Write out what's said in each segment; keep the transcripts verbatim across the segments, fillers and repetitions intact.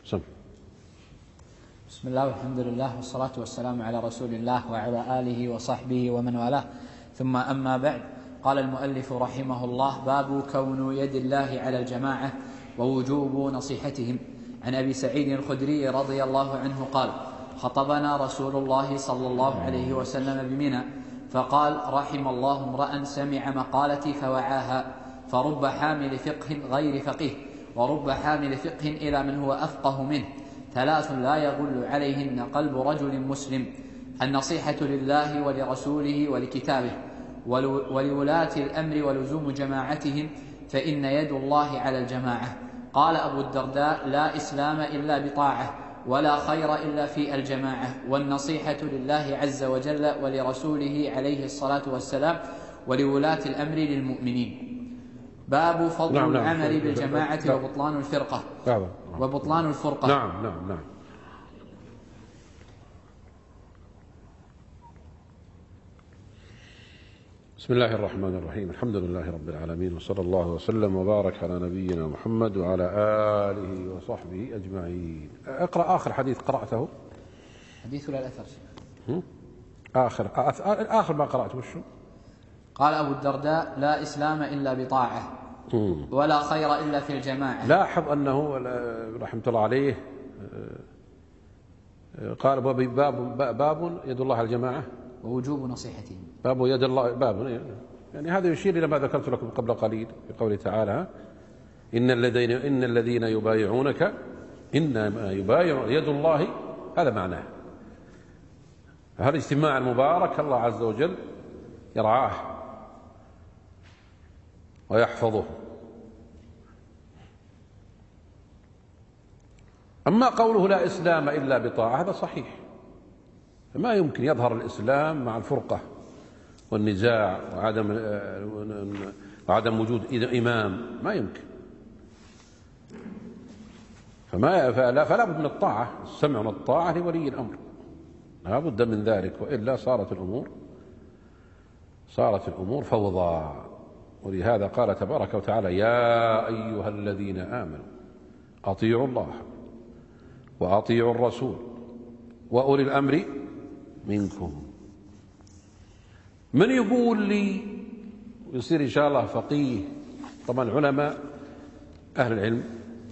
سم. بسم الله والحمد لله والصلاة والسلام على رسول الله وعلى آله وصحبه ومن والاه، ثم أما بعد. قال المؤلف رحمه الله: باب كون يد الله على الجماعة ووجوب نصيحتهم. عن أبي سعيد الخدري رضي الله عنه قال: خطبنا رسول الله صلى الله عليه وسلم بمنى فقال: رحم الله امرأ سمع مقالتي فوعاها، فرب حامل فقه غير فقيه، ورب حامل فقه إلى من هو أفقه منه، ثلاث لا يغل عليهن قلب رجل مسلم: النصيحة لله ولرسوله ولكتابه، ولولاة الأمر ولزوم جماعتهم، فإن يد الله على الجماعة. قال أبو الدرداء: لا إسلام إلا بطاعة، ولا خير إلا في الجماعة، والنصيحة لله عز وجل ولرسوله عليه الصلاة والسلام، ولولاة الأمر للمؤمنين. باب فضل نعم نعم العمل نعم بالجماعة نعم وبطلان الفرقة نعم وبطلان الفرقة. نعم نعم نعم بسم الله الرحمن الرحيم. الحمد لله رب العالمين، وصلى الله وسلم وبارك على نبينا محمد وعلى آله وصحبه أجمعين. اقرأ آخر حديث قرأته. حديث ولا الأثر؟ آخر آخر ما قرأته وشو؟ قال أبو الدرداء: لا إسلام إلا بطاعة، ولا خير إلا في الجماعة. لاحظ أنه رحمة الله عليه قال: باب باب يد الله على الجماعة ووجوب نصيحتهم. باب يد الله باب، يعني هذا يشير إلى ما ذكرت لكم قبل قليل في قوله تعالى: إن الذين إن الذين يبايعونك إنما يبايع يد الله. هذا معناه. هذا الاجتماع المبارك الله عز وجل يرعاه ويحفظه. أما قوله لا إسلام إلا بطاعة هذا صحيح، فما يمكن يظهر الإسلام مع الفرقة والنزاع وعدم وعدم وجود إمام، ما يمكن. فما فلا, فلا بد من الطاعة، السمع والطاعة لولي الأمر، لا بد من ذلك، وإلا صارت الأمور صارت الأمور فوضى. ولهذا قال تبارك وتعالى: يا أيها الذين آمنوا أطيعوا الله وأطيعوا الرسول وأولي الأمر منكم. من يقول لي ويصير إن شاء الله فقيه؟ طبعا العلماء أهل العلم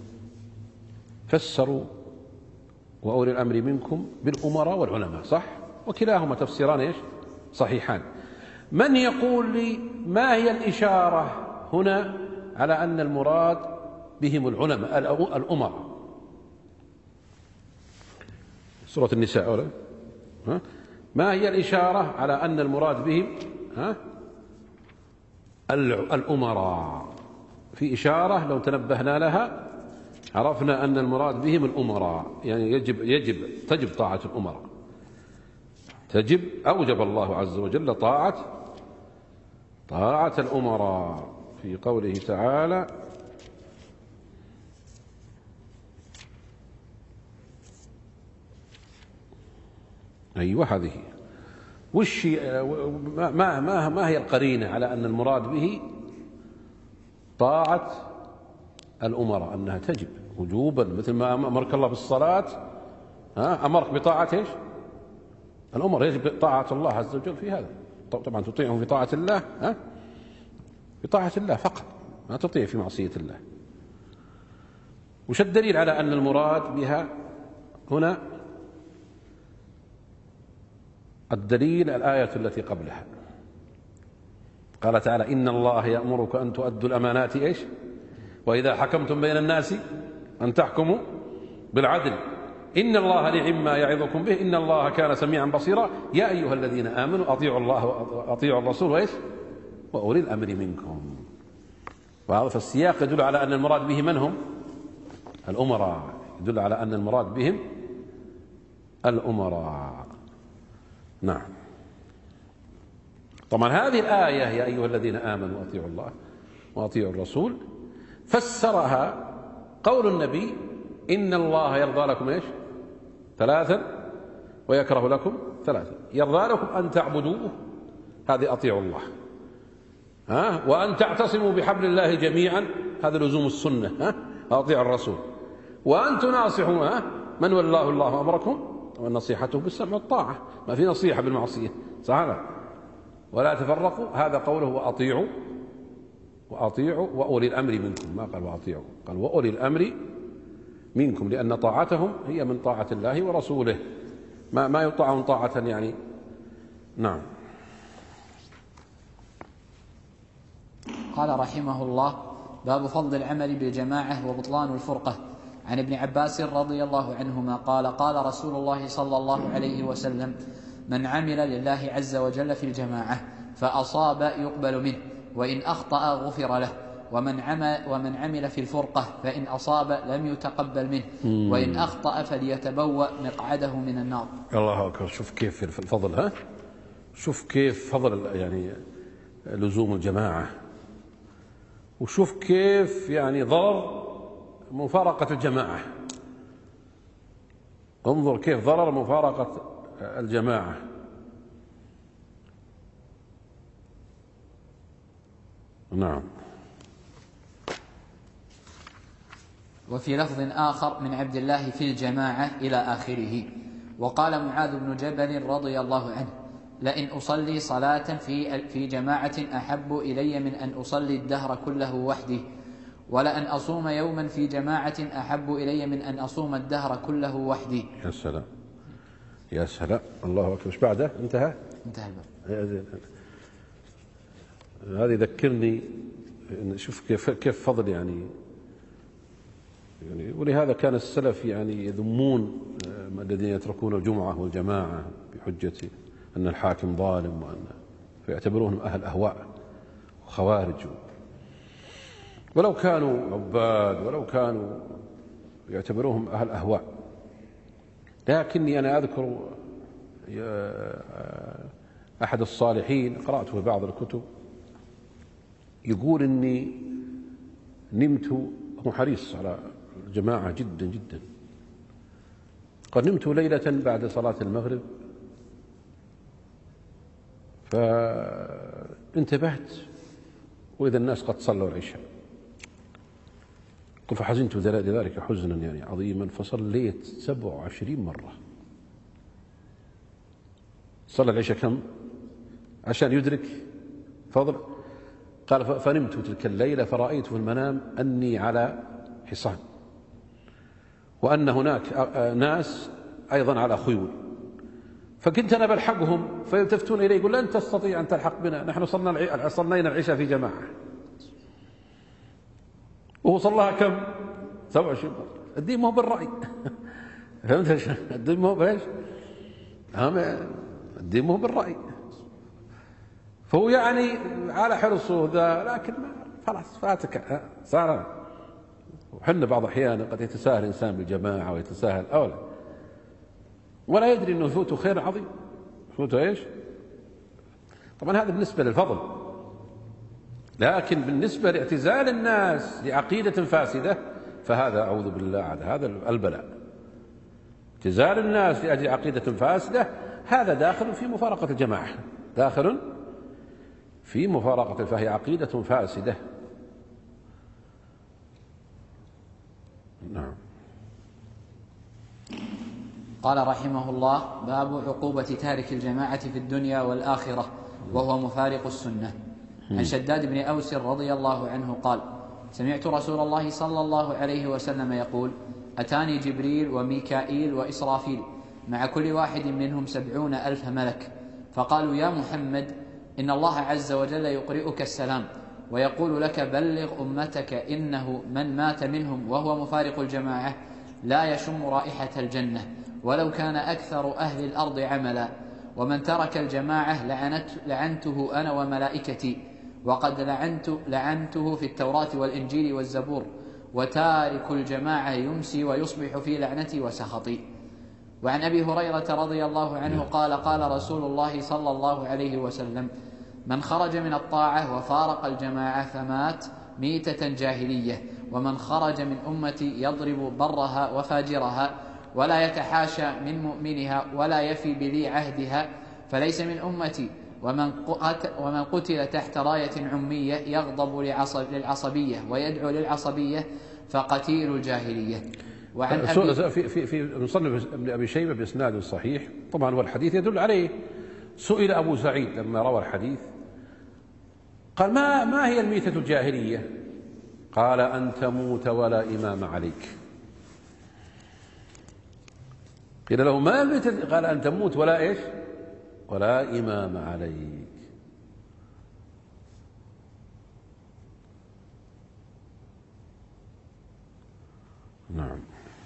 فسروا وأولي الأمر منكم بالأمراء والعلماء، صح؟ وكلاهما تفسيران إيش؟ صحيحان. من يقول لي ما هي الإشارة هنا على أن المراد بهم العلماء الأمراء؟ سورة النساء ولا؟ ها؟ ما هي الإشارة على أن المراد بهم ها؟ الأمراء؟ في إشارة لو تنبهنا لها عرفنا أن المراد بهم الأمراء، يعني يجب يجب تجب طاعة الأمراء، تجب أوجب الله عز وجل طاعة طاعة الأمراء في قوله تعالى: أيوة هذه. وش ما ما ما هي القرينة على أن المراد به طاعة الأمراء، أنها تجب وجوبا، مثل ما أمرك الله بالصلاة ها أمرك بطاعة إيش؟ الأمر، يجب طاعة الله عز وجل في هذا. طبعا تطيعهم في طاعة الله ها بطاعة الله فقط، ما تطيع في معصية الله. وش الدليل على أن المراد بها هنا؟ الدليل الآية التي قبلها، قال تعالى: إن الله يأمرك أن تؤدوا الأمانات إيش؟ وإذا حكمتم بين الناس أن تحكموا بالعدل، إن الله نعم ما يعظكم به، إن الله كان سميعا بصيرا، يا أيها الذين آمنوا أطيعوا الله وأطيعوا الرسول وإيش؟ وأولي الأمر منكم. وهذا فالسياق يدل على أن المراد به من هم؟ الأمراء، يدل على أن المراد بهم الأمراء. نعم. طبعا هذه الآية يا أيها الذين آمنوا أطيعوا الله وأطيعوا الرسول فسرها قول النبي: إن الله يرضى لكم إيش؟ ثلاثا ويكره لكم ثلاثا. يرضى لكم أن تعبدوه، هذه أطيعوا الله، ها، وأن تعتصموا بحبل الله جميعا، هذا لزوم السنة، ها، أطيعوا الرسول، وأن تناصحوا من والله الله أمركم، والنصيحة بالسمع والطاعة، ما في نصيحة بالمعصية، صح؟ ولا تفرقوا، هذا قوله وأطيعوا وأطيعوا وأولي الأمر منكم، ما قال وأطيعوا، قال وأولي الأمر منكم، لأن طاعتهم هي من طاعة الله ورسوله، ما ما يطاعون طاعة يعني. نعم. قال رحمه الله: باب فضل العمل بالجماعة وبطلان الفرقة. عن ابن عباس رضي الله عنهما قال: قال رسول الله صلى الله عليه وسلم: من عمل لله عز وجل في الجماعة فأصاب يقبل منه، وإن أخطأ غفر له، ومن عمل, ومن عمل في الفرقة فإن أصاب لم يتقبل منه، وإن أخطأ فليتبوأ مقعده من النار. الله أكبر. شوف كيف الفضل، ها شوف كيف فضل يعني لزوم الجماعة، وشوف كيف يعني ضرر مفارقة الجماعة. انظر كيف ضرر مفارقة الجماعة. نعم. وفي لفظ آخر من عبد الله في الجماعة إلى آخره. وقال معاذ بن جبل رضي الله عنه: لئن أصلي صلاة في في جماعة أحب إلي من أن أصلي الدهر كله وحدي، ولأن أصوم يوما في جماعة أحب إلي من أن أصوم الدهر كله وحدي. يا سلام يا سلام، الله أكبر. ايش بعده؟ انتهى انتهى الباب. هذه ذكرني، شوف كيف كيف فضل يعني يعني ولهذا كان السلف يعني يذمون الذين يتركون الجمعة والجماعة بحجة أن الحاكم ظالم، وأن فيعتبرونهم أهل أهواء وخوارج، ولو كانوا عباد ولو كانوا يعتبروهم أهل أهواء. لكني أنا أذكر أحد الصالحين قرأته في بعض الكتب يقول إني نمت، هو حريص على الجماعة جدا جدا، قد نمت ليلة بعد صلاة المغرب فانتبهت وإذا الناس قد صلوا العشاء، قل فحزنت لذلك حزنا يعني عظيما، فصليت سبع وعشرين مرة. صلى العشاء كم عشان يدرك فضل؟ قال فنمت تلك الليلة فرأيت في المنام أني على حصان، وأن هناك ناس أيضا على خيول، فكنت أنا بلحقهم فيلتفتون إلي يقول لن تستطيع أن تلحق بنا، نحن صلينا العشاء في جماعة، وهو صلاها كم؟ سبع وعشرين مرة. الدين مو بالرأي فهمت؟ الدين مو بايش؟ الدين مو بالرأي، فهو يعني على حرصه ذا، لكن خلاص فاتك صار. وحنا بعض الأحيان قد يتساهل الإنسان بالجماعة ويتساهل أولا ولا يدري أنه يفوته خير عظيم، يفوته إيش؟ طبعا هذا بالنسبة للفضل، لكن بالنسبة لاعتزال الناس لعقيدة فاسدة فهذا أعوذ بالله عاد هذا البلاء. اعتزال الناس لأجل عقيدة فاسدة هذا داخل في مفارقة الجماعة، داخل في مفارقة، فهي عقيدة فاسدة. نعم. قال رحمه الله: باب عقوبة تارك الجماعة في الدنيا والآخرة وهو مفارق السنة. عن شداد بن أوس رضي الله عنه قال: سمعت رسول الله صلى الله عليه وسلم يقول: أتاني جبريل وميكائيل وإسرافيل مع كل واحد منهم سبعون ألف ملك، فقالوا: يا محمد، إن الله عز وجل يقرئك السلام ويقول لك: بلغ أمتك إنه من مات منهم وهو مفارق الجماعة لا يشم رائحة الجنة ولو كان أكثر أهل الأرض عملا، ومن ترك الجماعة لعنت لعنته أنا وملائكتي، وقد لعنت لعنته في التوراة والإنجيل والزبور، وتارك الجماعة يمسي ويصبح في لعنتي وسخطي. وعن أبي هريرة رضي الله عنه قال: قال رسول الله صلى الله عليه وسلم: من خرج من الطاعة وفارق الجماعة فمات ميتة جاهلية، ومن خرج من أمتي يضرب برها وفاجرها ولا يتحاشى من مؤمنها ولا يفي بذي عهدها فليس من أمتي، ومن قتل تحت راية عمية يغضب للعصبية ويدعو للعصبية فقتيل الجاهلية. وعن أبي في في في مصنف ابن أبي شيبة بإسناد صحيح طبعا، والحديث يدل عليه. سئل أبو سعيد لما روى الحديث قال: ما ما هي الميتة الجاهلية؟ قال: أن تموت ولا إمام عليك. قيل له: ما الميتة؟ قال: أن تموت ولا إيش؟ ولا إمام عليك. نعم.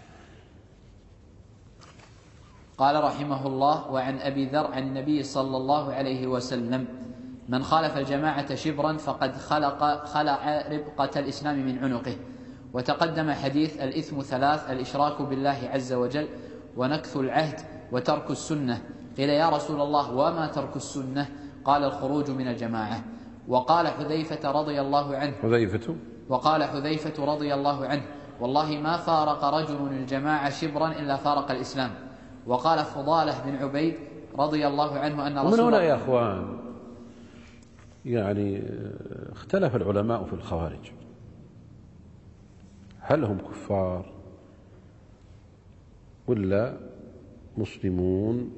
قال رحمه الله: وعن أبي ذر عن النبي صلى الله عليه وسلم: من خالف الجماعة شبرا فقد خلق خلع ربقة الإسلام من عنقه. وتقدم حديث الإثم ثلاث: الإشراك بالله عز وجل، ونكث العهد، وترك السنة. قيل: يا رسول الله وما ترك السنة؟ قال: الخروج من الجماعة. وقال حذيفة رضي الله عنه حذيفة وقال حذيفة رضي الله عنه: والله ما فارق رجل الجماعة شبرا إلا فارق الإسلام. وقال فضالة بن عبيد رضي الله عنه أن رسول الله. من هنا يا الله أخوان يعني اختلف العلماء في الخوارج، هل هم كفار ولا مسلمون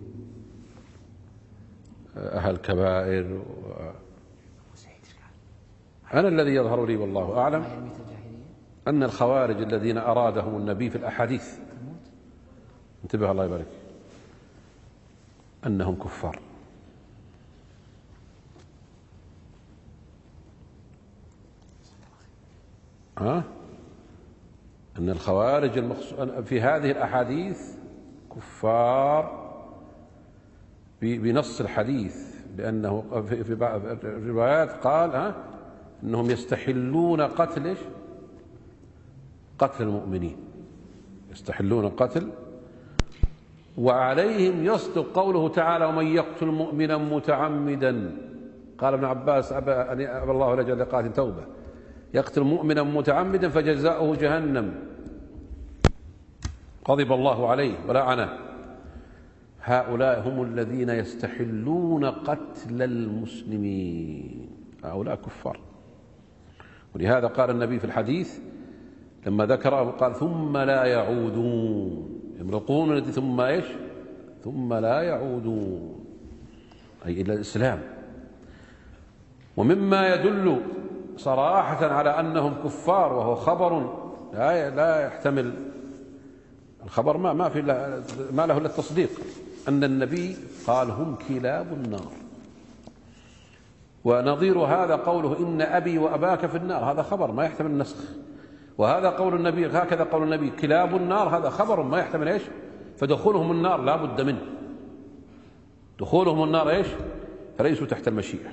أهل كبائر؟ أنا الذي يظهر لي والله أعلم أن الخوارج الذين أرادهم النبي في الأحاديث، انتبه الله يبارك، أنهم كفار. ها؟ أن الخوارج المخص... في هذه الأحاديث كفار بنص الحديث، بأنه في بعض الروايات قال ها أنهم يستحلون قتل قتل المؤمنين، يستحلون قتل، وعليهم يصدق قوله تعالى: ومن يقتل مؤمنا متعمدا. قال ابن عباس: أبى أن أبى الله لجل قاتل توبة، يقتل مؤمنا متعمدا فجزاؤه جهنم، غضب الله عليه ولعنه. هؤلاء هم الذين يستحلون قتل المسلمين، هؤلاء كفار. ولهذا قال النبي في الحديث لما ذكره قال: ثم لا يعودون، يمرقون ثم ايش؟ ثم لا يعودون، أي إلى الإسلام. ومما يدل صراحة على أنهم كفار، وهو خبر لا لا يحتمل الخبر، ما ما في ما له إلا التصديق، أن النبي قال: هم كلاب النار. ونظير هذا قوله: إن أبي وأباك في النار، هذا خبر ما يحتمل النسخ. وهذا قول النبي، هكذا قول النبي كلاب النار، هذا خبر ما يحتمل ايش؟ فدخولهم النار لا بد منه، دخولهم النار ايش؟ فليسوا تحت المشيئة.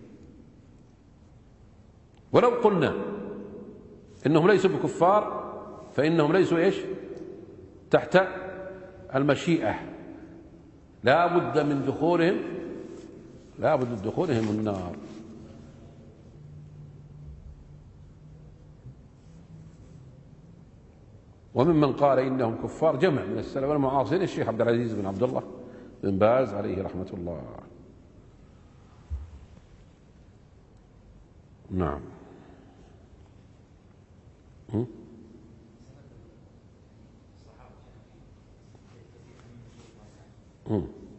ولو قلنا إنهم ليسوا بكفار فإنهم ليسوا ايش؟ تحت المشيئة، لا بد من دخولهم لا بد من دخولهم النار. وممن قال إنهم كفار جمع من السلف والمعاصرين الشيخ عبد العزيز بن عبد الله بن باز عليه رحمة الله. نعم. م? م?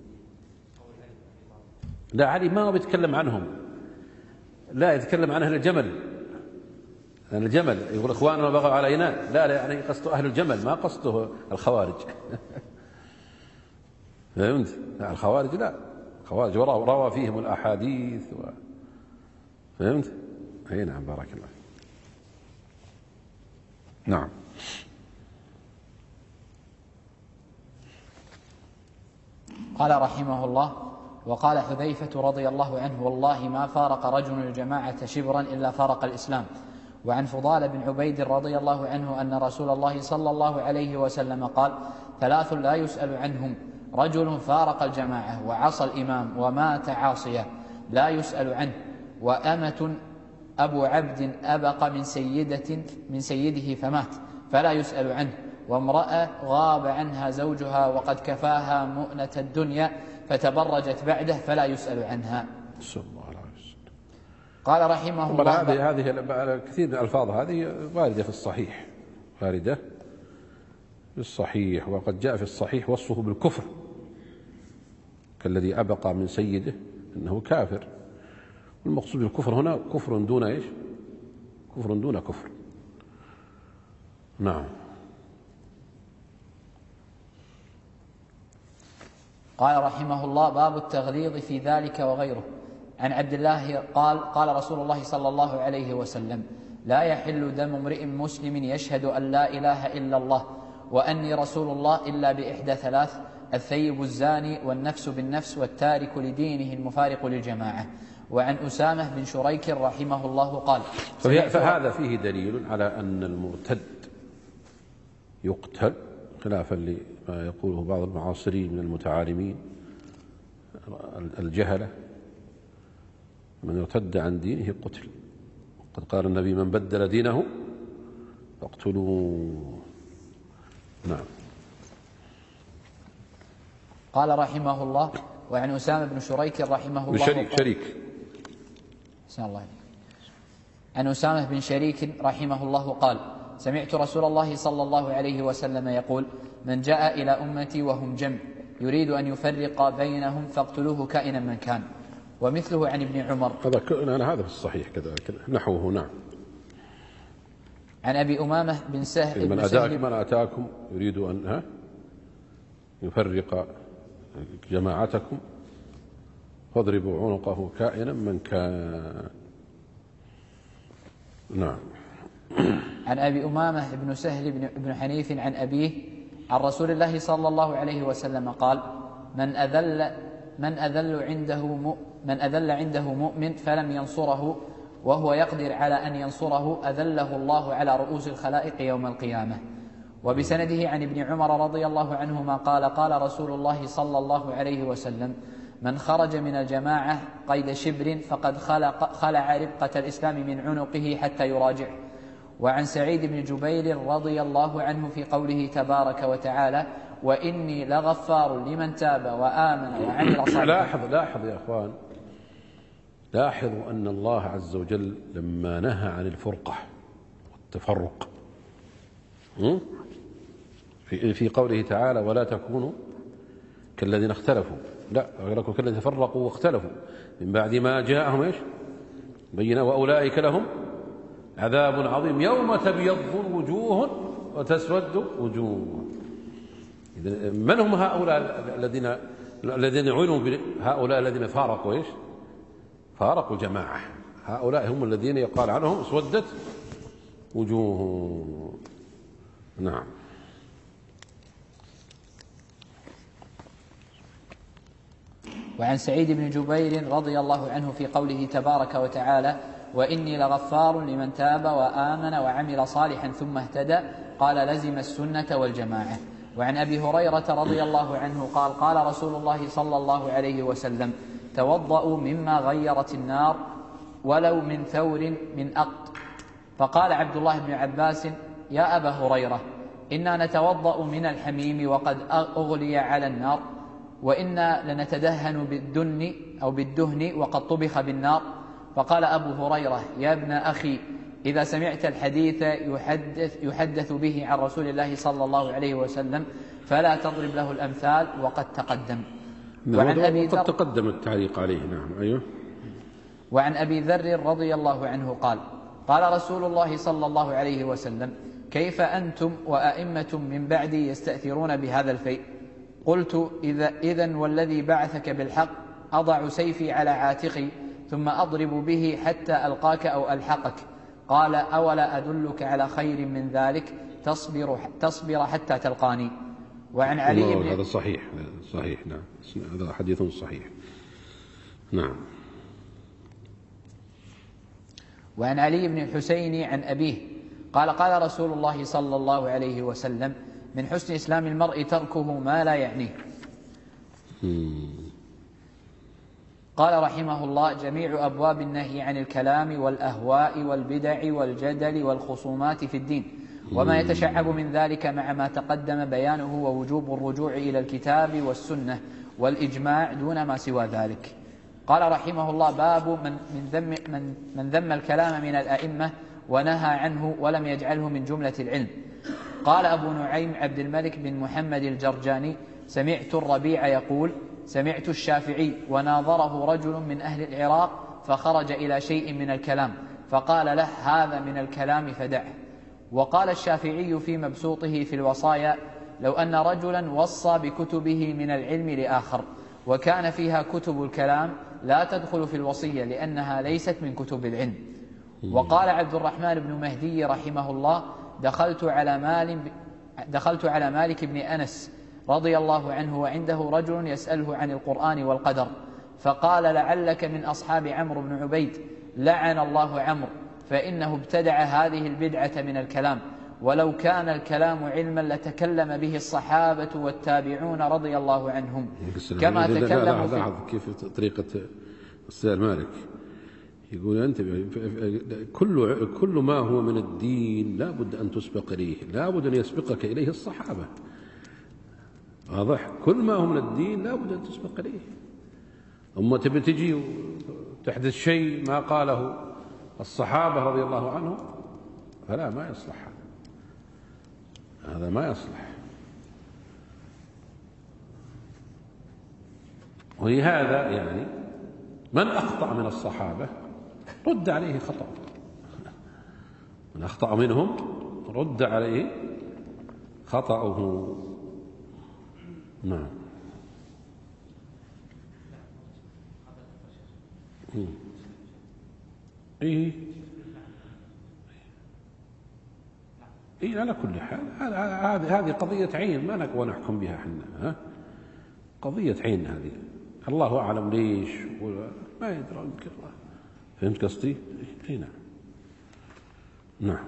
لا، علي ما هو بيتكلم عنهم، لا يتكلم عن أهل الجمل، أهل الجمل يقول إخواننا بغوا علينا، لا لا يعني قصده أهل الجمل، ما قصده الخوارج. فهمت؟ الخوارج لا، الخوارج روى فيهم الأحاديث و... فهمت؟ أي نعم، بارك الله. نعم. قال رحمه الله: وقال حذيفة رضي الله عنه: والله ما فارق رجل الجماعة شبرا إلا فارق الإسلام. وعن فضال بن عبيد رضي الله عنه أن رسول الله صلى الله عليه وسلم قال: ثلاث لا يسأل عنهم: رجل فارق الجماعة وعصى الإمام ومات عاصيا لا يسأل عنه، وأمة أبو عبد أبق من سيدة من سيده فمات فلا يسأل عنه، وامرأة غاب عنها زوجها وقد كفاها مؤنة الدنيا فتبرجت بعده فلا يسأل عنها. قال رحمه الله: هذه هذه كثير من الألفاظ هذه واردة في الصحيح، واردة في الصحيح، وقد جاء في الصحيح وصفه بالكفر كالذي أبقى من سيده أنه كافر. والمقصود بالكفر هنا كفر دون إيش؟ كفر دون كفر. نعم. قال رحمه الله: باب التغليظ في ذلك وغيره. عن عبد الله قال: قال رسول الله صلى الله عليه وسلم: لا يحل دم امرئ مسلم يشهد أن لا إله إلا الله وأني رسول الله إلا بإحدى ثلاث: الثيب الزاني، والنفس بالنفس، والتارك لدينه المفارق للجماعة. وعن أسامة بن شريك رحمه الله قال: فهذا فيه دليل على أن المرتد يقتل، خلافا لما يقوله بعض المعاصرين من المتعالمين الجهلة: من ارتد عن دينه قتل. قد قال النبي: من بدل دينه فاقتلوه. نعم. قال رحمه الله: وعن أسامة بن شريك رحمه الله شريك شريك الله عن أسامة بن شريك رحمه الله قال: سمعت رسول الله صلى الله عليه وسلم يقول: من جاء إلى أمتي وهم جمع يريد أن يفرق بينهم فاقتلوه كائنا من كان. ومثله عن ابن عمر. هذا هذا في الصحيح كذلك نحوه. نعم. عن أبي أمامة بن سهل من أتاك من أتاكم يريد أن ها يفرق جماعتكم فاضربوا عنقه كائنا من كان. نعم. عن أبي أمامة بن سهل بن حنيف عن أبيه عن رسول الله صلى الله عليه وسلم قال: من أذل من أذل عنده من أذل عنده مؤمن فلم ينصره وهو يقدر على أن ينصره أذله الله على رؤوس الخلائق يوم القيامة. وبسنده عن ابن عمر رضي الله عنهما قال: قال رسول الله صلى الله عليه وسلم: من خرج من الجماعة قيد شبر فقد خلق خلع ربقة الإسلام من عنقه حتى يراجع. وعن سعيد بن جبير رضي الله عنه في قوله تبارك وتعالى: وإني لغفار لمن تاب وآمن وعمل صالحا. لاحظ لاحظ يا أخوان، لاحظوا أن الله عز وجل لما نهى عن الفرقة والتفرق في في قوله تعالى: ولا تكونوا كالذين اختلفوا، لا غيركم كالذين تفرقوا واختلفوا من بعد ما جاءهم ايش؟ بينا وأولئك لهم عذاب عظيم يوم تبيض وجوه وتسود وجوه. من هم هؤلاء الذين الذين عنوا هؤلاء الذين فارقوا ايش؟ فارقوا جماعة. هؤلاء هم الذين يقال عنهم اسودت وجوه. نعم. وعن سعيد بن جبير رضي الله عنه في قوله تبارك وتعالى: وإني لغفار لمن تاب وآمن وعمل صالحا ثم اهتدى قال: لزم السنة والجماعة. وعن أبي هريرة رضي الله عنه قال: قال رسول الله صلى الله عليه وسلم: توضأوا مما غيرت النار ولو من ثور من أقط. فقال عبد الله بن عباس: يا أبا هريرة، إنا نتوضأ من الحميم وقد أغلي على النار، وإنا لنتدهن بالدهن أو بالدهن وقد طبخ بالنار. فقال أبو هريرة: يا ابن أخي، إذا سمعت الحديث يحدث, يحدث به عن رسول الله صلى الله عليه وسلم فلا تضرب له الأمثال وقد تقدم. وعن أبي ذر تقدم التعليق عليه. نعم. أيوه. وعن أبي ذر رضي الله عنه قال: قال رسول الله صلى الله عليه وسلم: كيف أنتم وأئمة من بعدي يستأثرون بهذا الفيء؟ قلت: إذا إذن والذي بعثك بالحق أضع سيفي على عاتقي ثم أضرب به حتى ألقاك أو ألحقك. قال: أولا أدلك على خير من ذلك؟ تصبر, تصبر حتى تلقاني. وعن علي بن هذا صحيح صحيح. نعم، هذا حديث صحيح. نعم. وعن علي بن الحسين عن أبيه قال: قال رسول الله صلى الله عليه وسلم: من حسن إسلام المرء تركه ما لا يعنيه. قال رحمه الله: جميع أبواب النهي عن الكلام والأهواء والبدع والجدل والخصومات في الدين وما يتشعب من ذلك مع ما تقدم بيانه ووجوب الرجوع إلى الكتاب والسنة والإجماع دون ما سوى ذلك. قال رحمه الله: باب من, من, ذم, من, من ذم الكلام من الأئمة ونهى عنه ولم يجعله من جملة العلم. قال أبو نعيم عبد الملك بن محمد الجرجاني: سمعت الربيع يقول: سمعت الشافعي وناظره رجل من أهل العراق فخرج إلى شيء من الكلام فقال له: هذا من الكلام فدعه. وقال الشافعي في مبسوطه في الوصايا: لو أن رجلا وصى بكتبه من العلم لآخر وكان فيها كتب الكلام لا تدخل في الوصية لأنها ليست من كتب العلم. وقال عبد الرحمن بن مهدي رحمه الله: دخلت على مال دخلت على مالك بن أنس رضي الله عنه وعنده رجل يسأله عن القرآن والقدر، فقال: لعلك من أصحاب عمرو بن عبيد، لعن الله عمرو، فإنه ابتدع هذه البدعة من الكلام، ولو كان الكلام علما لتكلم به الصحابة والتابعون رضي الله عنهم كما تكلموا في... لاحظ كيف طريقة السيد مالك يقول: أنت كل كل ما هو من الدين لا بد أن تسبق إليه، لا بد أن يسبقك إليه الصحابة. واضح؟ كل ما هو من الدين لا بد أن تسبق إليه. أما تبي تجي وتحدث شيء ما قاله الصحابة رضي الله عنهم فلا، ما يصلح هذا، هذا ما يصلح. ولهذا يعني من أخطأ من الصحابة رد عليه خطأ، من أخطأ منهم رد عليه خطأه. نعم. إيه إيه على كل حال هذه هذه قضية عين ما نقوى نحكم بها احنا، ها قضية عين هذه، الله أعلم ليش ما يدرى. يمكن الله. فهمت قصدي؟ إيه نعم. نعم.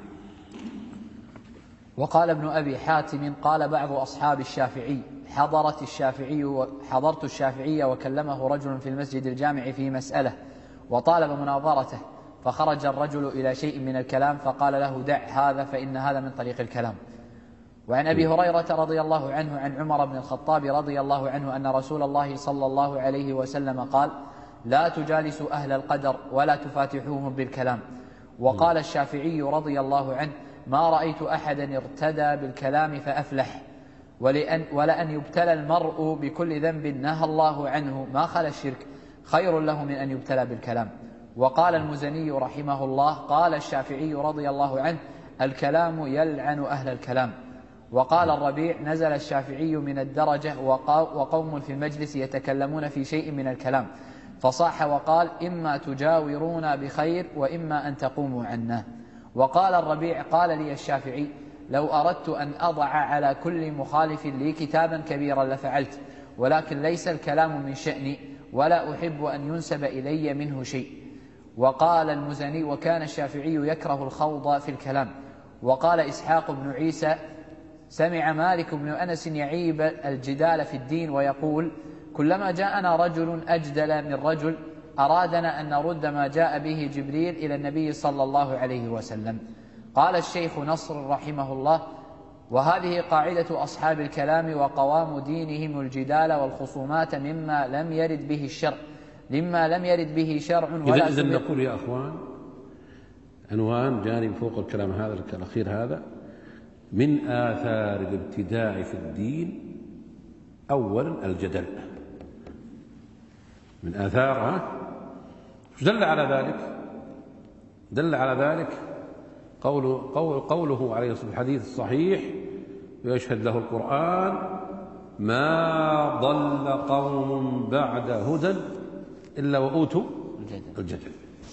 وقال ابن أبي حاتم: قال بعض أصحاب الشافعي: حضرت الشافعي حضرت الشافعي وكلمه رجل في المسجد الجامع في مسألة وطالب مناظرته، فخرج الرجل إلى شيء من الكلام فقال له: دع هذا فإن هذا من طريق الكلام. وعن أبي هريرة رضي الله عنه عن عمر بن الخطاب رضي الله عنه أن رسول الله صلى الله عليه وسلم قال: لا تجالسوا أهل القدر ولا تفاتحوهم بالكلام. وقال الشافعي رضي الله عنه: ما رأيت أحدا ارتدى بالكلام فأفلح، ولأن, ولأن يبتلى المرء بكل ذنب نهى الله عنه ما خلا الشرك خير له من أن يبتلى بالكلام. وقال المزني رحمه الله: قال الشافعي رضي الله عنه: الكلام يلعن أهل الكلام. وقال الربيع: نزل الشافعي من الدرجة وقوم في المجلس يتكلمون في شيء من الكلام، فصاح وقال: إما تجاورون بخير وإما أن تقوموا عنا. وقال الربيع: قال لي الشافعي: لو أردت أن أضع على كل مخالف لي كتابا كبيرا لفعلت، ولكن ليس الكلام من شأني ولا أحب أن ينسب إلي منه شيء. وقال المزني: وكان الشافعي يكره الخوض في الكلام. وقال إسحاق بن عيسى: سمع مالك بن أنس يعيب الجدال في الدين ويقول: كلما جاءنا رجل أجدل من رجل أرادنا أن نرد ما جاء به جبريل إلى النبي صلى الله عليه وسلم. قال الشيخ نصر رحمه الله: وهذه قاعدة أصحاب الكلام وقوام دينهم الجدال والخصومات مما لم يرد به الشرع لما لم يرد به شرع ولا إذن نقول يا أخوان عنوان جانب فوق الكلام هذا الأخير هذا: من آثار الابتداع في الدين أولا الجدل. من آثارها دل على ذلك دل على ذلك قوله, قول قوله عليه الصلاة والسلام الحديث الصحيح ويشهد له القرآن: ما ضل قوم بعد هدى إلا وأوتوا الجدل.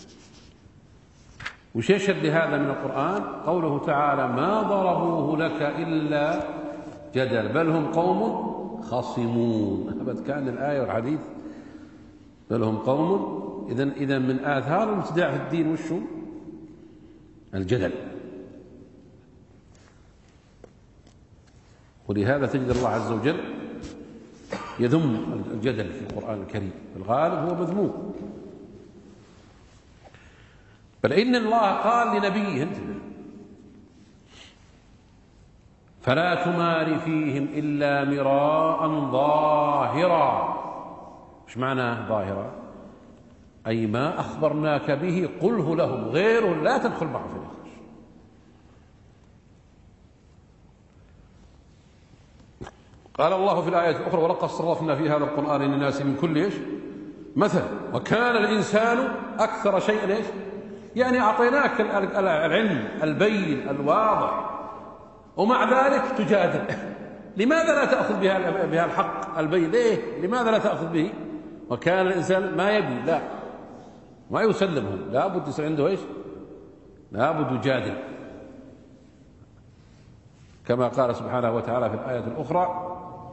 وش يشهد لهذا من القرآن؟ قوله تعالى: ما ضربوه لك إلا جدل بل هم قوم خصمون. أبد كان الآية والحديث بل هم قوم. إذن إذن من آثار الابتداع في الدين وشو؟ الجدل. ولهذا تجد الله عز وجل يذم الجدل في القرآن الكريم، الغالب هو مذموم. بل إن الله قال لنبيه: فلا تمار فيهم إلا مراء ظاهرا. ايش معنى ظاهرا؟ أي ما أخبرناك به قله لهم، غيره لا تدخل معه في النقاش. قال الله في الآية الأخرى ولقد صرفنا في هذا القرآن للناس من كل إيش مثل وكان الإنسان أكثر شيء إيش يعني أعطيناك العلم البين الواضح ومع ذلك تجادل. لماذا لا تأخذ بها بها الحق البين؟ ليه؟ لماذا لا تأخذ به؟ وكان الإنسان ما يبي لا ما يسلمه، لا بد يصير عنده إيش؟ لا بد يجادل، كما قال سبحانه وتعالى في الآية الأخرى: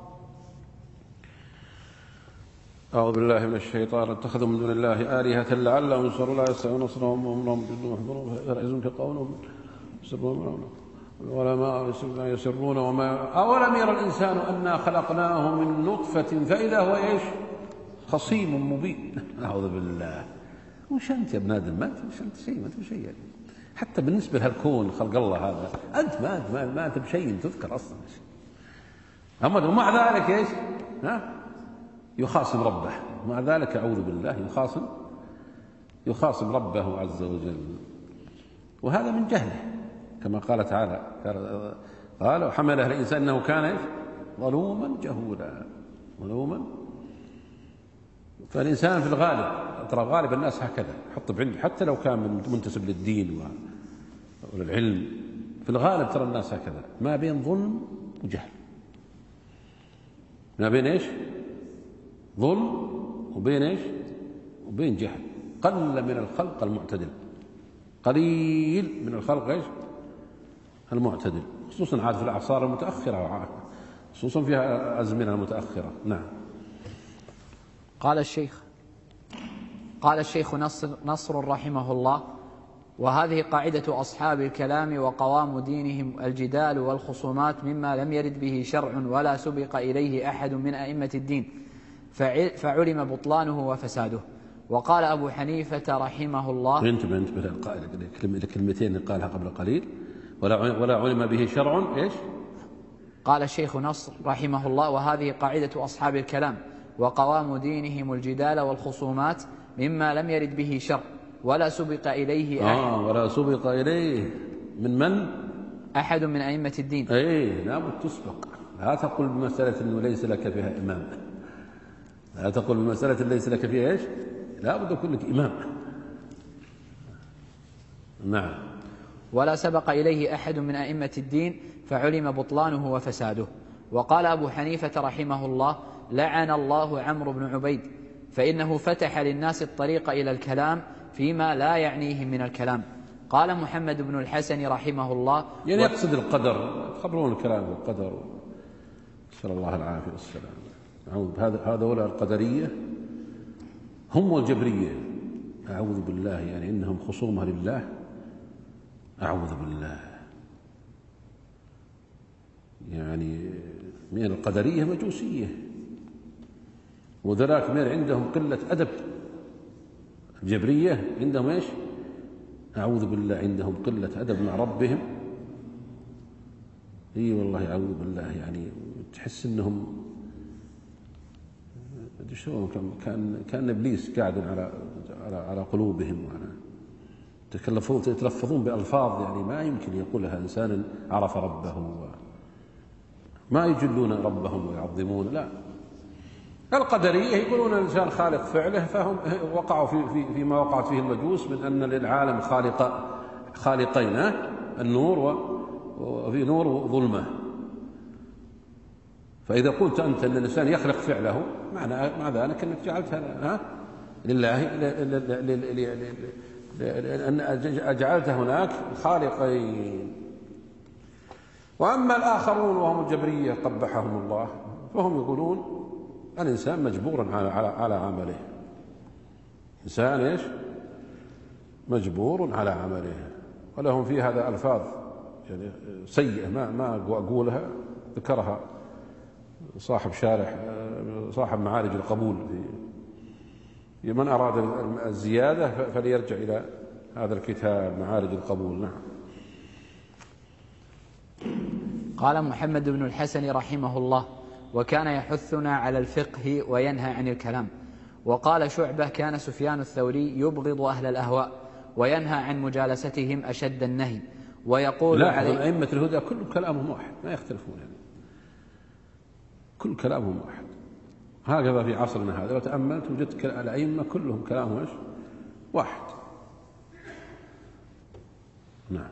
أعوذ بالله من الشيطان اتخذوا من دون الله آلهة لعلهم ينصرون لا يستطيعون نصرهم وهم لهم يحزنون قولهم يسرون العلماء يسرون وما أولم يرى الإنسان أنا خلقناه من نطفة فإذا هو إيش خصيم مبين. أعوذ بالله. وش أنت يا ابن آدم؟ ما أنت مش أنت شيء، ما أنت بشيء يعني. حتى بالنسبة لهالكون خلق الله هذا أنت ما أنت ما, ما أنت بشيء تذكر أصلا. أما ومع ذلك إيش ها يخاصم ربه، مع ذلك أعوذ بالله يخاصم يخاصم ربه عز وجل، وهذا من جهله كما قال تعالى قال وحمله الإنسان أنه كان ظلوما جهولا ظلوما. فالإنسان في الغالب ترى غالب الناس هكذا حط بعلم حتى لو كان منتسب للدين وللعلم، في الغالب ترى الناس هكذا ما بين ظلم وجهل، ما بين إيش ظلم وبين إيش وبين جهل. قل من الخلق المعتدل، قليل من الخلق إيش المعتدل، خصوصا عاد في الأعصار المتأخرة خصوصا في الأزمنة المتأخرة. نعم. قال الشيخ قال الشيخ نصر, نصر رحمه الله: وهذه قاعدة أصحاب الكلام وقوام دينهم الجدال والخصومات مما لم يرد به شرع ولا سبق إليه أحد من أئمة الدين فعلم بطلانه وفساده. وقال أبو حنيفة رحمه الله: انتبه انتبه القائل الكلمتين اللي قالها قبل قليل ولا ولا علم به شرع ايش؟ قال الشيخ نصر رحمه الله: وهذه قاعدة أصحاب الكلام وقوام دينهم الجدال والخصومات مما لم يرد به شرع ولا سبق إليه أحد آه ولا سبق إليه من من؟ أحد من أئمة الدين. أي لابد تسبق، لا تقل بمسألة أنه ليس لك فيها إمام، لا تقل بمسألة ليس لك فيها إيش؟ لابد يكون لك إمام. نعم. ولا سبق إليه أحد من أئمة الدين فعلم بطلانه وفساده. وقال أبو حنيفة رحمه الله: لعن الله عمرو بن عبيد فإنه فتح للناس الطريق إلى الكلام فيما لا يعنيهم من الكلام. قال محمد بن الحسن رحمه الله: يعني يقصد القدر، تخبرون الكلام بالقدر، نسأل الله العافية والسلام. هذا هذول القدرية هم والجبرية، أعوذ بالله، يعني إنهم خصومة لله، أعوذ بالله. يعني من القدرية مجوسية، وذراك من عندهم قلة أدب. الجبرية عندهم إيش؟ أعوذ بالله عندهم قلة أدب مع ربهم. إي والله أعوذ بالله، يعني تحس إنهم شو كان كان إبليس قاعد على على على قلوبهم، وعلى تكلفون يتلفظون بألفاظ يعني ما يمكن يقولها إنسان عرف ربه، ما يجلون ربهم ويعظمون. لا، القدرية يقولون الإنسان خالق فعله، فهم وقعوا في في فيما وقعت فيه المجوس من أن للعالم خالق خالقين، النور وفي نور وظلمة. فإذا قلت أنت أن الإنسان يخلق فعله، معنى مع ذلك أنك جعلتها لله، أن جعلت هناك خالقين. وأما الآخرون وهم الجبرية قبحهم الله، فهم يقولون الإنسان مجبور على على على عمله. إنسان إيش؟ مجبور على عمله، ولهم في هذا ألفاظ يعني سيئة ما ما أقولها، ذكرها صاحب شارح صاحب معارج القبول. في من أراد الزيادة فليرجع إلى هذا الكتاب معارج القبول. نعم. قال محمد بن الحسن رحمه الله: وكان يحثنا على الفقه وينهى عن الكلام. وقال شعبة: كان سفيان الثوري يبغض أهل الأهواء وينهى عن مجالستهم أشد النهي، ويقول لا عليه أئمة الهدى كل كلامهم واحد ما يختلفون يعني. كل كلامهم واحد. هكذا في عصرنا هذا لو تأملت وجدت الأئمة كلهم كلامهم إيش؟ واحد. نعم.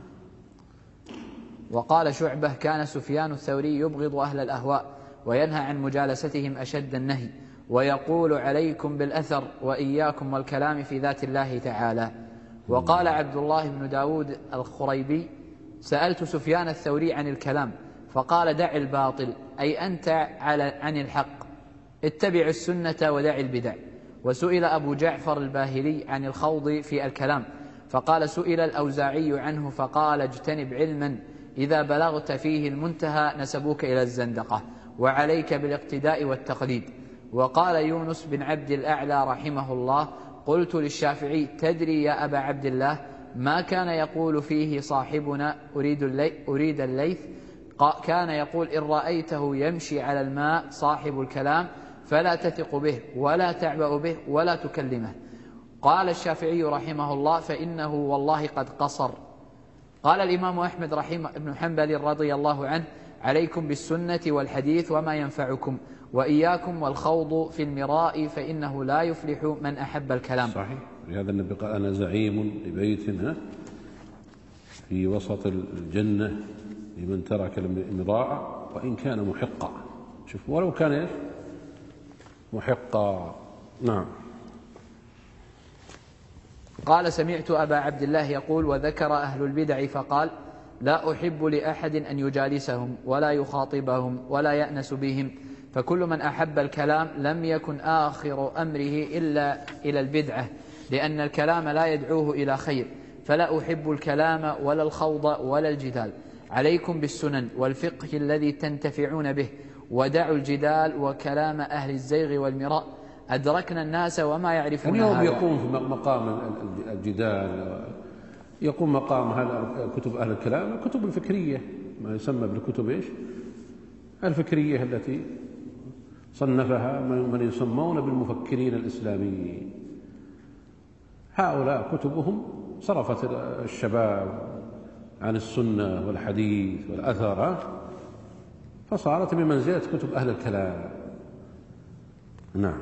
وقال شعبة: كان سفيان الثوري يبغض أهل الأهواء وينهى عن مجالستهم أشد النهي، ويقول: عليكم بالأثر وإياكم والكلام في ذات الله تعالى. وقال عبد الله بن داود الخريبي: سألت سفيان الثوري عن الكلام فقال: دع الباطل، أي أنت على عن الحق، اتبع السنة ودع البدع. وسئل أبو جعفر الباهلي عن الخوض في الكلام فقال: سئل الأوزاعي عنه فقال: اجتنب علما إذا بلغت فيه المنتهى نسبوك إلى الزندقة، وعليك بالاقتداء والتقليد. وقال يونس بن عبد الأعلى رحمه الله: قلت للشافعي: تدري يا أبا عبد الله ما كان يقول فيه صاحبنا أريد, اللي أريد الليث؟ كان يقول: إن رأيته يمشي على الماء صاحب الكلام فلا تثق به ولا تعبأ به ولا تكلمه. قال الشافعي رحمه الله: فإنه والله قد قصر. قال الإمام أحمد رحمه ابن حنبل رضي الله عنه: عليكم بالسنة والحديث وما ينفعكم، وإياكم والخوض في المراء فإنه لا يفلح من أحب الكلام. صحيح. لهذا النبي قال: أنا زعيم لبيت في وسط الجنة لمن ترك المراء وإن كان محقا. شوف، ولو كان إيش؟ محقا. نعم. قال: سمعت أبا عبد الله يقول: وذكر أهل البدع فقال: لا أحب لأحد أن يجالسهم ولا يخاطبهم ولا يأنس بهم، فكل من أحب الكلام لم يكن آخر أمره إلا إلى البدعة، لأن الكلام لا يدعوه إلى خير، فلا أحب الكلام ولا الخوض ولا الجدال. عليكم بالسنن والفقه الذي تنتفعون به، ودعوا الجدال وكلام أهل الزيغ والمراء، أدركنا الناس وما يعرفون اليوم هذا. يقوم في مقام الجدال، يقوم مقام كتب أهل الكلام الكتب الفكرية، ما يسمى بالكتب إيش؟ الفكرية التي صنفها من يسمون بالمفكرين الإسلاميين. هؤلاء كتبهم صرفت الشباب عن السنة والحديث والأثر، فصارت بمنزلة كتب أهل الكلام. نعم.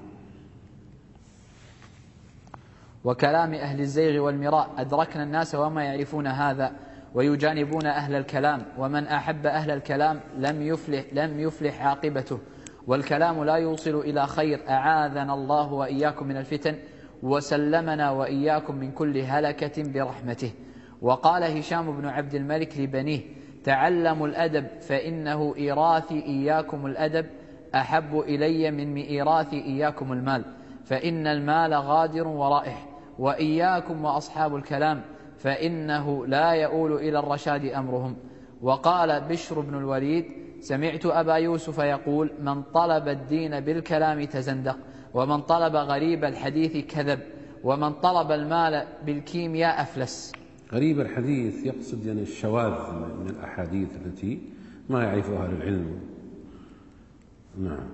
وكلام أهل الزيغ والمراء، أدركنا الناس وما يعرفون هذا ويجانبون أهل الكلام، ومن أحب أهل الكلام لم يفلح, لم يفلح عاقبته، والكلام لا يوصل إلى خير. أعاذنا الله وإياكم من الفتن، وسلمنا وإياكم من كل هلكة برحمته. وقال هشام بن عبد الملك لبنيه: تعلموا الأدب فإنه إيراثي إياكم الأدب أحب إلي من ميراثي إياكم المال، فإن المال غادر ورائح، وإياكم وأصحاب الكلام فإنه لا يؤول إلى الرشاد أمرهم. وقال بشر بن الوليد: سمعت أبا يوسف يقول: من طلب الدين بالكلام تزندق، ومن طلب غريب الحديث كذب، ومن طلب المال بالكيمياء أفلس. غريب الحديث يقصد يعني الشواذ من الأحاديث التي ما يعرفها أهل العلم. نعم.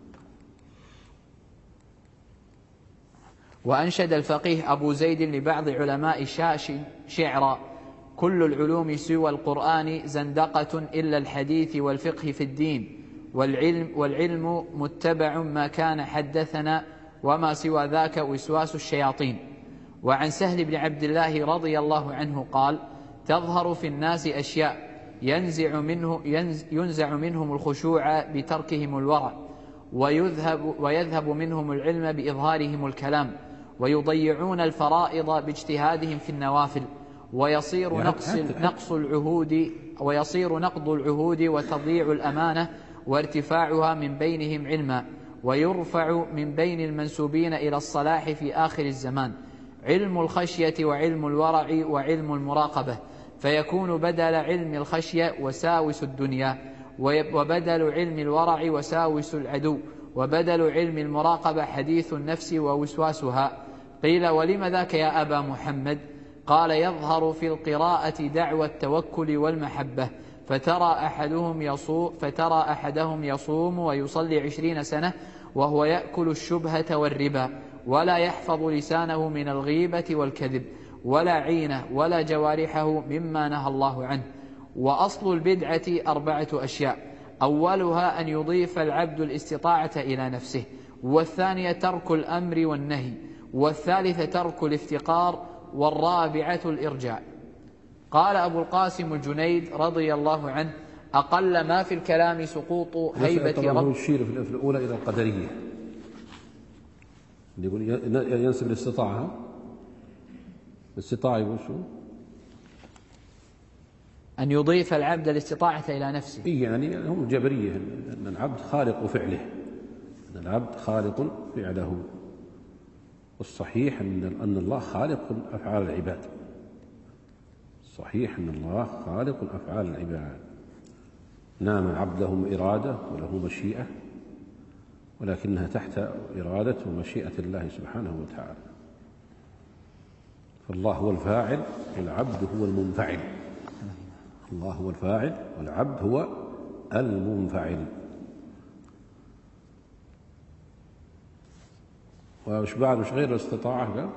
وأنشد الفقيه أبو زيد لبعض علماء شاش شعرا: كل العلوم سوى القرآن زندقة إلا الحديث والفقه في الدين، والعلم, والعلم متبع ما كان حدثنا، وما سوى ذاك وسواس الشياطين. وعن سهل بن عبد الله رضي الله عنه قال: تظهر في الناس أشياء ينزع, منه ينزع منهم الخشوع بتركهم الورع، ويذهب, ويذهب منهم العلم بإظهارهم الكلام، ويضيعون الفرائض باجتهادهم في النوافل، ويصير نقص, نقص العهود ويصير نقض العهود وتضييع الأمانة وارتفاعها من بينهم علما، ويرفع من بين المنسوبين إلى الصلاح في آخر الزمان علم الخشية وعلم الورع وعلم المراقبة، فيكون بدل علم الخشية وساوس الدنيا، وبدل علم الورع وساوس العدو، وبدل علم المراقبة حديث النفس ووسواسها. قيل: ولم ذاك يا أبا محمد؟ قال: يظهر في القراءة دعوى التوكل والمحبة، فترى أحدهم يصوم فترى أحدهم يصوم ويصلي عشرين سنة وهو يأكل الشبهة والربا، ولا يحفظ لسانه من الغيبة والكذب، ولا عينه ولا جوارحه مما نهى الله عنه. وأصل البدعة أربعة أشياء: أولها أن يضيف العبد الاستطاعة إلى نفسه، والثانية ترك الأمر والنهي، والثالثة ترك الافتقار، والرابعة الإرجاء. قال أبو القاسم الجنيد رضي الله عنه: أقل ما في الكلام سقوط هيبة رب. يشير في الأولى إلى القدرية، يقول ينسب الاستطاعة. الاستطاعة يقول شو؟ أن يضيف العبد الاستطاعة إلى نفسه. إيه يعني هم الجبرية، أن العبد خالق فعله، أن العبد خالق فعله. والصحيح أن أن الله خالق أفعال العباد. الصحيح أن الله خالق أفعال العباد. نعم العبد له إرادة وله مشيئة، ولكنها تحت إرادة ومشيئة الله سبحانه وتعالى. فالله هو الفاعل والعبد هو المنفعل. الله هو الفاعل والعبد هو المنفعل. وش بعد وش غير الاستطاعة قال؟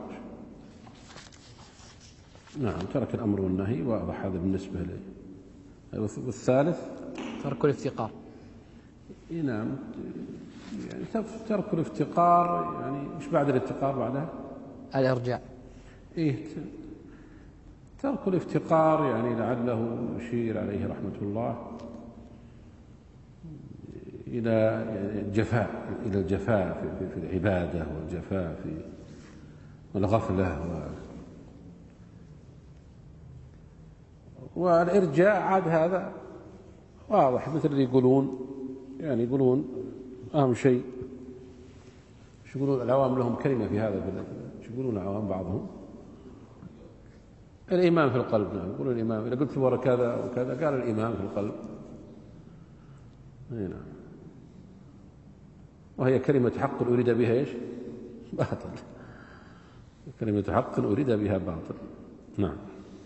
نعم ترك الأمر والنهي، واضح هذا بالنسبة له. والثالث ترك الافتقار. نعم يعني ترك الافتقار، يعني وش بعد الافتقار بعدها؟ الإرجاء. إيه ترك الافتقار يعني لعله يشير عليه رحمة الله إلى الجفاء، إلى الجفاء في, في العبادة، والجفاء في والغفلة و... والإرجاء عاد هذا واضح، مثل اللي يقولون يعني يقولون أهم شيء شو يقولون العوام لهم كلمة في هذا، شو يقولون العوام بعضهم؟ الإيمان في القلب. نعم يقولون الإيمان، إذا قلت ورا كذا وكذا قال الإيمان في القلب. نعم وهي كلمة حق أريد بها إيش؟ باطل. كلمة حق أريد بها باطل. نعم.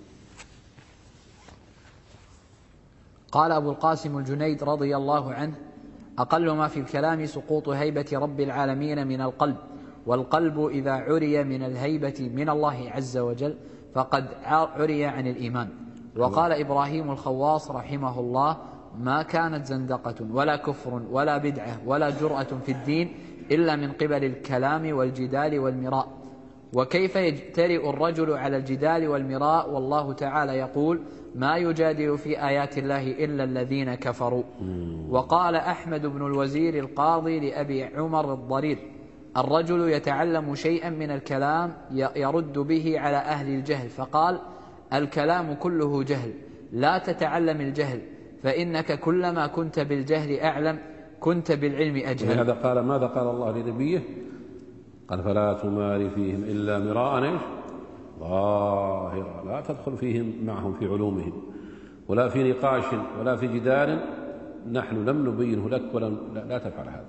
قال أبو القاسم الجنيد رضي الله عنه: أقل ما في الكلام سقوط هيبة رب العالمين من القلب، والقلب إذا عري من الهيبة من الله عز وجل فقد عري عن الإيمان. وقال إبراهيم الخواص رحمه الله: ما كانت زندقة ولا كفر ولا بدعة ولا جرأة في الدين إلا من قبل الكلام والجدال والمراء. وكيف يجترئ الرجل على الجدال والمراء والله تعالى يقول: ما يجادل في آيات الله إلا الذين كفروا. وقال أحمد بن الوزير القاضي لأبي عمر الضرير: الرجل يتعلم شيئا من الكلام يرد به على أهل الجهل، فقال: الكلام كله جهل، لا تتعلم الجهل، فإنك كلما كنت بالجهل أعلم كنت بالعلم أجهل. هذا قال ماذا قال الله لنبيه؟ قال: فلا تمار فيهم إلا مراء إيش؟ ظاهرا، لا تدخل فيهم معهم في علومهم ولا في نقاش ولا في جدال، نحن لم نبينه لك ولم لا, لا تفعل هذا.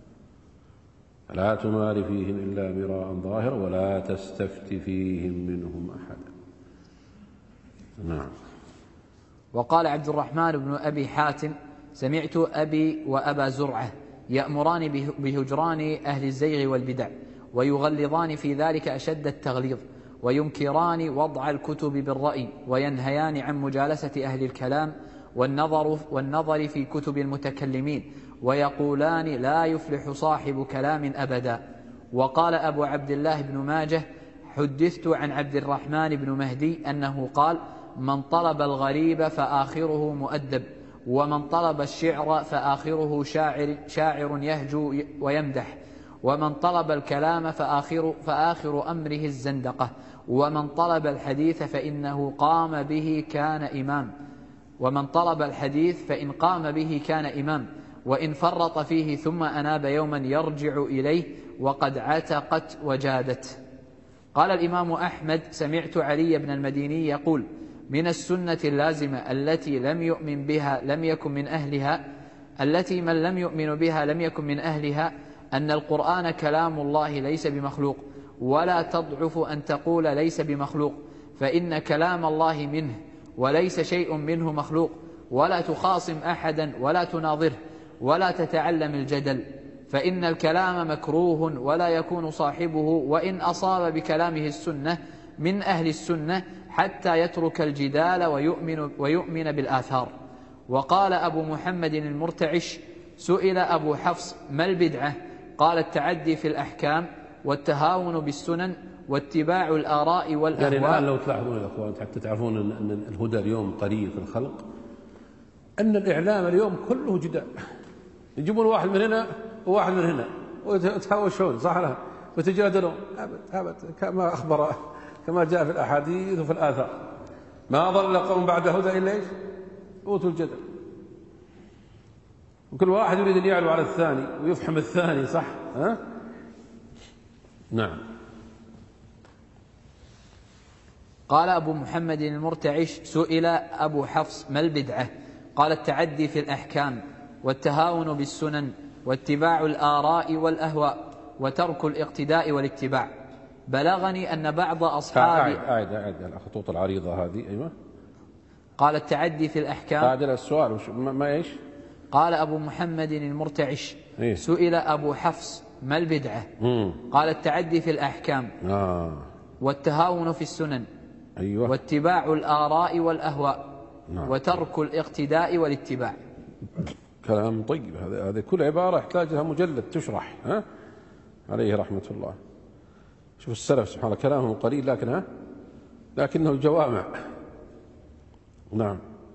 لا تمار فيهم إلا مراء ظاهرا ولا تستفت فيهم منهم أحدا. نعم. وقال عبد الرحمن بن أبي حاتم: سمعت أبي وأبا زرعة يأمران بهجران أهل الزيغ والبدع، ويغلظان في ذلك أشد التغليظ، وينكران وضع الكتب بالرأي، وينهيان عن مجالسة أهل الكلام والنظر, والنظر في كتب المتكلمين، ويقولان لا يفلح صاحب كلام أبدا. وقال أبو عبد الله بن ماجه: حدثت عن عبد الرحمن بن مهدي أنه قال: من طلب الغريب فآخره مؤدب، ومن طلب الشعر فآخره شاعر, شاعر يهجو ويمدح، ومن طلب الكلام فآخر, فآخر أمره الزندقة، ومن طلب الحديث فإنه قام به كان إمام ومن طلب الحديث فإن قام به كان إمام، وإن فرط فيه ثم أناب يوما يرجع إليه وقد عتقت وجادت. قال الإمام أحمد: سمعت علي بن المديني يقول: من السنة اللازمة التي لم يؤمن بها لم يكن من أهلها التي من لم يؤمن بها لم يكن من أهلها أن القرآن كلام الله ليس بمخلوق، ولا تضعف أن تقول ليس بمخلوق، فإن كلام الله منه وليس شيء منه مخلوق، ولا تخاصم أحدا ولا تناظره ولا تتعلم الجدل، فإن الكلام مكروه ولا يكون صاحبه وإن أصاب بكلامه السنة من أهل السنة حتى يترك الجدال ويؤمن, ويؤمن بالآثار. وقال أبو محمد المرتعش سئل أبو حفص ما البدعة؟ قال التعدي في الأحكام والتهاون بالسنن واتباع الآراء والأهواء. يعني الآن لو تلاحظون يا أخوان حتى تعرفون أن الهدى اليوم قليل في الخلق، أن الإعلام اليوم كله جدال، يجيبون واحد من هنا وواحد من هنا ويتهاوشون صح لها وتجادلون. أبد أبد كما أخبر كما جاء في الأحاديث وفي الآثار ما ضل قوم بعد هدى إلا إيش؟ أوتوا الجدل. وكل واحد يريد أن يعلو على الثاني ويفحم الثاني صح؟ ها؟ نعم. قال أبو محمد المرتعش سئل أبو حفص ما البدعة؟ قال التعدي في الأحكام والتهاون بالسنن واتباع الآراء والأهواء وترك الاقتداء والاتباع. بلغني أن بعض أصحاب أعد أعد الخطوط العريضة هذه. أيوة. قال التعدي في الأحكام. هذا السؤال ما إيش؟ قال أبو محمد المرتعش إيه؟ سئل أبو حفص ما البدعة؟ مم. قال التعدي في الأحكام آه. والتهاون في السنن. أيوة. واتباع الآراء والأهواء. نعم. وترك الاقتداء والاتباع. كلام طيب. هذا هذه كل عبارة يحتاج لها مجلد تشرح. ها؟ عليه رحمة الله. شوف السلف سبحان الله كلامهم قليل لكن ها لكنه الجوامع. نعم.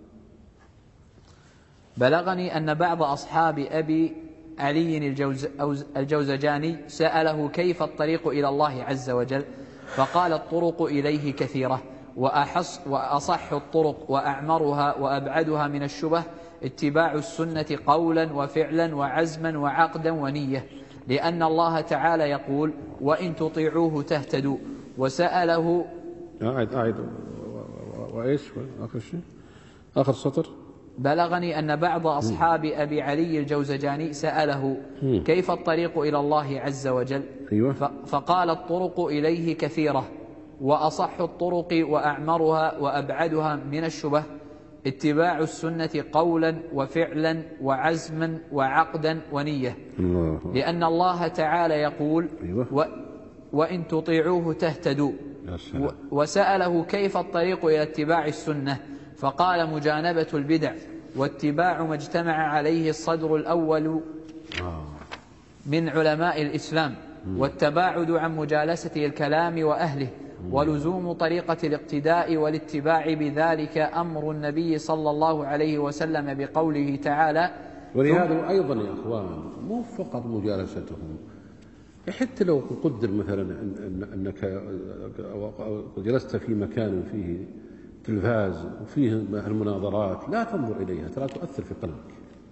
بلغني أن بعض أصحاب أبي علي الجوز الجوزجاني سأله كيف الطريق إلى الله عز وجل؟ فقال الطرق إليه كثيرة وأحص وأصح الطرق وأعمرها وأبعدها من الشبه اتباع السنة قولا وفعلا وعزما وعقدا ونية، لأن الله تعالى يقول وإن تطيعوه تهتدوا. وسأله أعد أعد وإيش آخر شيء آخر سطر. بلغني أن بعض أصحاب أبي علي الجوزجاني سأله كيف الطريق إلى الله عز وجل؟ أيوة. فقال الطرق إليه كثيرة وأصح الطرق وأعمرها وأبعدها من الشبه اتباع السنة قولا وفعلا وعزما وعقدا ونية، الله. لأن الله تعالى يقول أيوة. و وإن تطيعوه تهتدوا. وسأله كيف الطريق إلى اتباع السنة؟ فقال مجانبة البدع واتباع ما اجتمع عليه الصدر الأول من علماء الإسلام، والتباعد عن مجالسة الكلام وأهله، ولزوم طريقة الاقتداء والاتباع بذلك أمر النبي صلى الله عليه وسلم بقوله تعالى. ولهذا أيضا يا أخوان مو فقط مجالستهم، حتى لو قدر مثلا أنك جلست في مكان فيه تلفاز وفيه المناظرات لا تنظر إليها، ترى تؤثر في قلبك،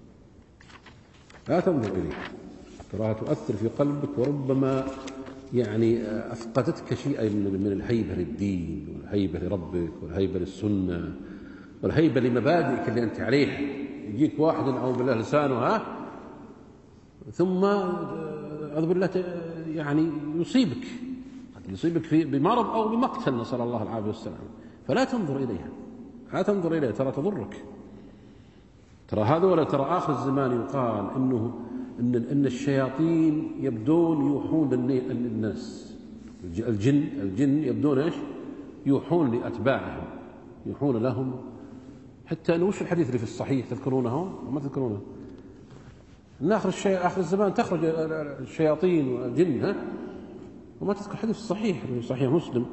لا تنظر إليها، تراها تؤثر في قلبك، وربما يعني أفقدتك شيئا من الهيبة للدين والهيبة لربك والهيبة للسنة والهيبة لمبادئك اللي أنت عليها. يجيك واحد أو بالله لسانه ها ثم أعوذ بالله يعني يصيبك يصيبك في بمرض أو بمقتل، نسأل الله العافية والسلام. فلا تنظر إليها، لا تنظر إليها، ترى تضرك. ترى هذا ولا ترى آخر الزمان يقال إنه إن إن الشياطين يبدون يوحون للناس، الجن الجن يبدون إيش؟ يوحون لأتباعهم، يوحون لهم. حتى أنه وش الحديث اللي في الصحيح تذكرونه وما تذكرونه؟ إن آخر الشيء آخر الزمان تخرج الشياطين والجن ها، وما تذكر حديث الصحيح اللي في صحيح مسلم.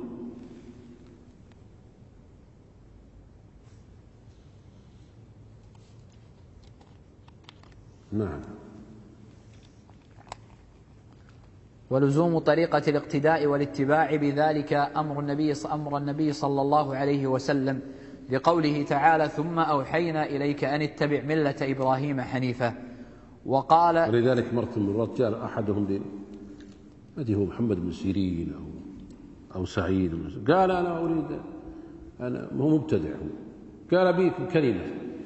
نعم. ولزوم طريقة الاقتداء والاتباع بذلك أمر النبي أمر النبي صلى الله عليه وسلم لقوله تعالى ثم أوحينا إليك أن اتبع ملة إبراهيم حنيفا. وقال ولذلك مرة من المرات جاء أحدهم الذي هو محمد بن سيرين أو أو سعيد قال أنا أريد أنا هو مبتدع، قال بيك كلمة،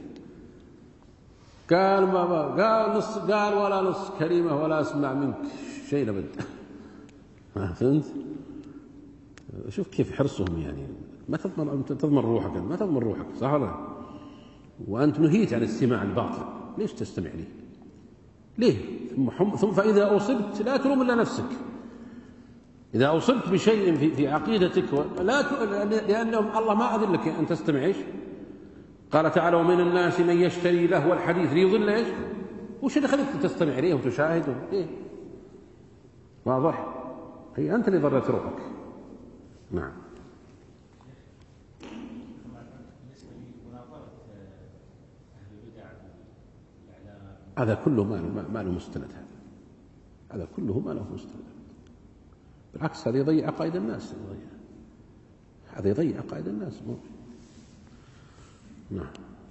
قال ما ما قال نص، قال ولا نص كلمة ولا أسمع منك شيء أبدا. فهمت؟ شوف كيف حرصهم، يعني ما تضمن تضمن روحك، ما تضمن روحك صح ولا لا؟ وأنت نهيت عن استماع الباطل، ليش تستمع لي؟ ليه؟ ثم ثم فإذا أصبت لا تلوم إلا نفسك. إذا أصبت بشيء في في عقيدتك لا ت... لأنهم الله ما أذن لك أن تستمع إيش؟ قال تعالى ومن الناس من يشتري لهو الحديث ليضل ايش؟ وش اللي خليك تستمع اليه وتشاهده؟ إيه؟ واضح؟ هي انت اللي ضرت روحك. نعم. هذا كله ما ما له مستند، هذا هذا كله ما له مستند. بالعكس هذا يضيع عقائد الناس، يضيع هذا يضيع عقائد الناس. نعم.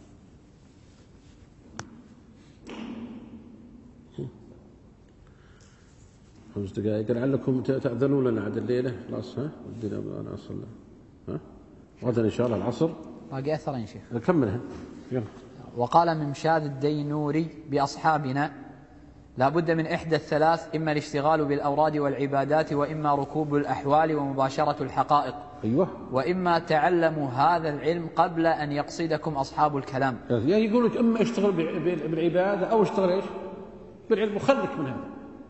خمس دقائق لعلكم تأذنون لنا عاد الليلة. خلاص ها ودينا أنا أصل ها غدا إن شاء الله العصر. باقي أثرين شيخ نكملها. يلا. وقال ممشاد الدينوري بأصحابنا لا بد من إحدى الثلاث، إما الاشتغال بالأوراد والعبادات، وإما ركوب الأحوال ومباشرة الحقائق. أيوة. وإما تعلموا هذا العلم قبل أن يقصدكم أصحاب الكلام. يعني يقول لك إما اشتغل بالعبادة أو اشتغل إيش بالعلم، وخلك من هذا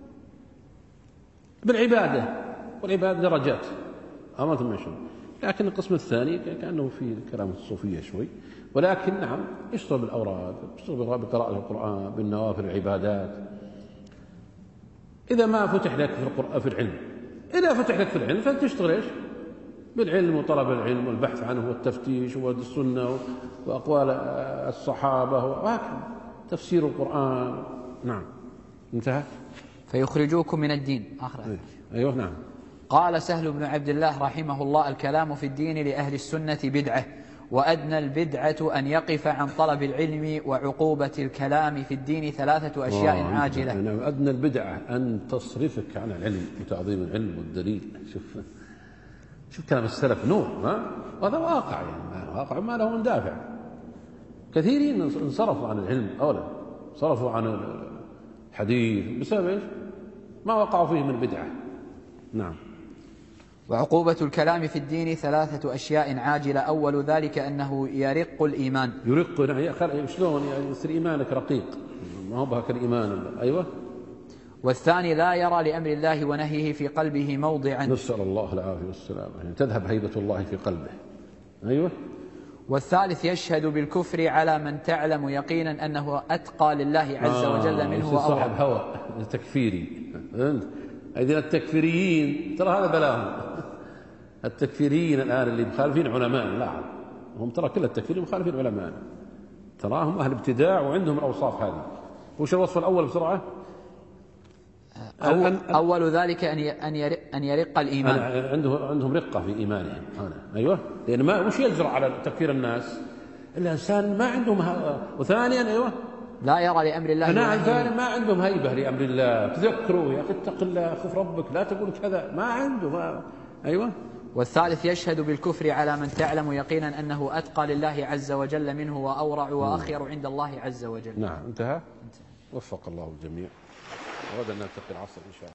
بالعبادة، والعبادة درجات أما ثم يشغل. لكن القسم الثاني كأنه في كلام الصوفية شوي، ولكن نعم يشتغل بالأوراد، يشتغل بقراءة القرآن، بالنوافل، العبادات. إذا ما فتح لك في القرآن في العلم، إذا فتح لك في العلم فتشتغل إيش بالعلم وطلب العلم والبحث عنه والتفتيش والسنة وأقوال الصحابة وهكذا تفسير القرآن. نعم. انتهى. فيخرجوكم من الدين. آخر. أيوه. نعم. قال سهل بن عبد الله رحمه الله الكلام في الدين لأهل السنة بدعة، وأدنى البدعة أن يقف عن طلب العلم، وعقوبة الكلام في الدين ثلاثة أشياء عاجلة. يعني أدنى البدعة أن تصرفك عن العلم وتعظيم العلم والدليل. شوف شوف كلام السلف نور، ها وهذا واقع، يعني واقع ما له من دافع. كثيرين انصرفوا عن العلم أولا، صرفوا عن الحديث بسبب إيش؟ ما وقعوا فيه من بدعة. نعم. وعقوبة الكلام في الدين ثلاثة أشياء عاجلة، أول ذلك أنه يرق الإيمان. يرق يعني شلون يصير إيمانك رقيق، ما هو بهك الإيمان. أيوة. والثاني لا يرى لأمر الله ونهيه في قلبه موضعا. نسأل الله العافية والسلامة، يعني تذهب هيبة الله في قلبه. أيوة. والثالث يشهد بالكفر على من تعلم يقينا أنه أتقى لله عز آه وجل منه وأورع. صاحب هوى تكفيري. أيضا التكفيريين ترى هذا بلاهم. التكفيريين الآن اللي مخالفين علماء، لا هم ترى كل التكفيريين مخالفين علماء، تراهم أهل ابتداع وعندهم الأوصاف هذه. وش الوصف الأول بسرعة؟ أول, أول ذلك أن أن يرق الإيمان. عندهم عندهم رقة في إيمانهم. أنا أيوة. لأن ما وش يجرأ على تكفير الناس؟ الإنسان ما عندهم ه... وثانيا أيوة لا يرى لأمر الله. أنا ثانيا ما عندهم هيبة لأمر الله. تذكروا يا أخي اتق الله، خف ربك، لا تقول كذا، ما عنده ما... أيوة. والثالث يشهد بالكفر على من تعلم يقينا أنه أتقى لله عز وجل منه وأورع وأخير عند الله عز وجل. نعم. انتهى. وفق الله الجميع. غدا نلتقي العصر إن شاء الله.